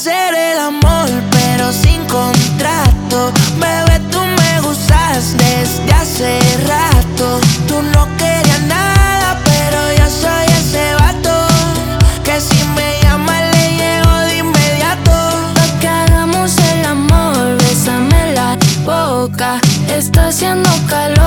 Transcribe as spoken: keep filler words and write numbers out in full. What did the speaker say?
Hacer el amor pero sin contrato. Bebé, tú me gustas desde hace rato. Tú no querías nada, pero yo soy ese vato que si me llama le llego de inmediato. Pa' que hagamos el amor, bésame la boca. Está haciendo calor.